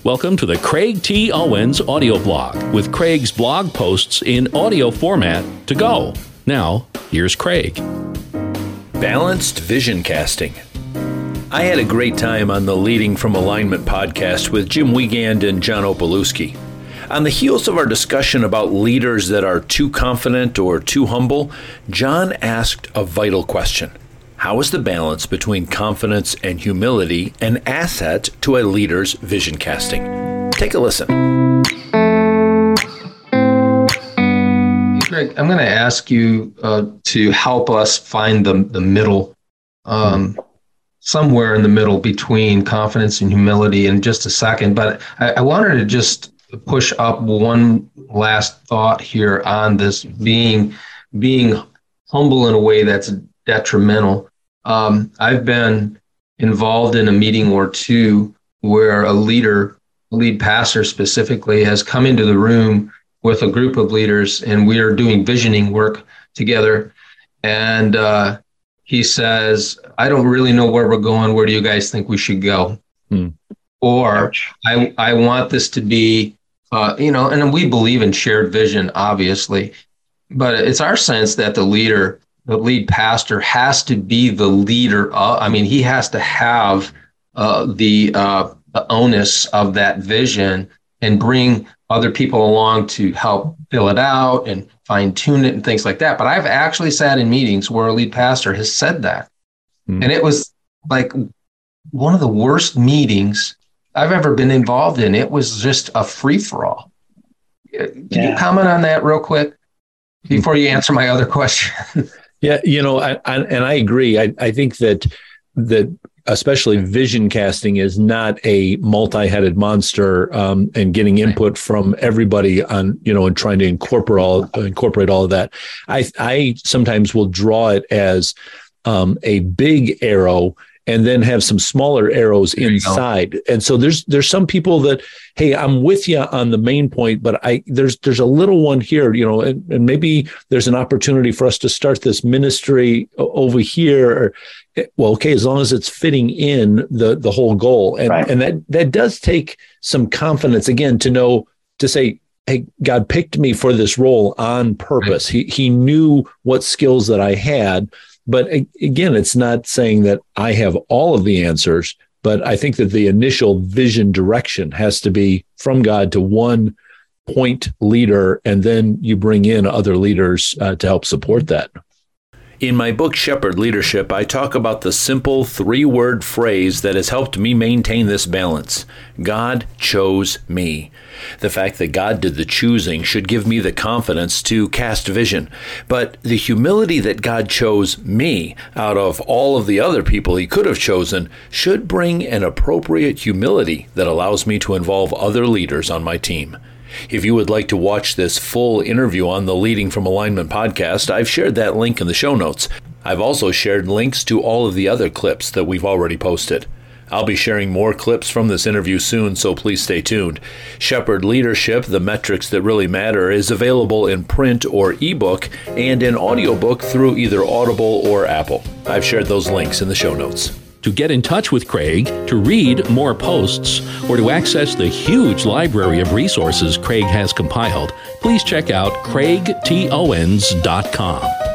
Welcome to the Craig T. Owens audio blog with Craig's blog posts in audio format to go. Now, here's Craig. Balanced vision casting. I had a great time on the Leading from Alignment podcast with Jim Wiegand and John Opalewski. On the heels of our discussion about leaders that are too confident or too humble, John asked a vital question. How is the balance between confidence and humility an asset to a leader's vision casting? Take a listen. Greg, I'm going to ask you to help us find the middle, somewhere in the middle between confidence and humility in just a second. But I wanted to just push up one last thought here on this being humble in a way that's detrimental. I've been involved in a meeting or two where a lead pastor specifically, has come into the room with a group of leaders, and we are doing visioning work together. And he says, I don't really know where we're going. Where do you guys think we should go? Or I want this to be, and we believe in shared vision, obviously, but it's our sense that the lead pastor has to be the leader. He has to have the onus of that vision and bring other people along to help fill it out and fine tune it and things like that. But I've actually sat in meetings where a lead pastor has said that. And it was like one of the worst meetings I've ever been involved in. It was just a free-for-all. Can you comment on that real quick before you answer my other question? Yeah, I agree. I think that especially vision casting is not a multi-headed monster, and getting input from everybody on, and trying to incorporate all of that. I sometimes will draw it as a big arrow and then have some smaller arrows inside. And so there's some people that, hey, I'm with you on the main point, but there's a little one here, and maybe there's an opportunity for us to start this ministry over here. Well, okay, as long as it's fitting in the whole goal. And, right. And that does take some confidence, again, to say, hey, God picked me for this role on purpose. Right. He knew what skills that I had. But again, it's not saying that I have all of the answers, but I think that the initial vision direction has to be from God to one point leader, and then you bring in other leaders to help support that. In my book, Shepherd Leadership, I talk about the simple 3-word phrase that has helped me maintain this balance. God chose me. The fact that God did the choosing should give me the confidence to cast vision. But the humility that God chose me out of all of the other people he could have chosen should bring an appropriate humility that allows me to involve other leaders on my team. If you would like to watch this full interview on the Leading from Alignment podcast, I've shared that link in the show notes. I've also shared links to all of the other clips that we've already posted. I'll be sharing more clips from this interview soon, so please stay tuned. Shepherd Leadership, the metrics that really matter, is available in print or ebook and in audiobook through either Audible or Apple. I've shared those links in the show notes. To get in touch with Craig, to read more posts, or to access the huge library of resources Craig has compiled, please check out craigtowens.com.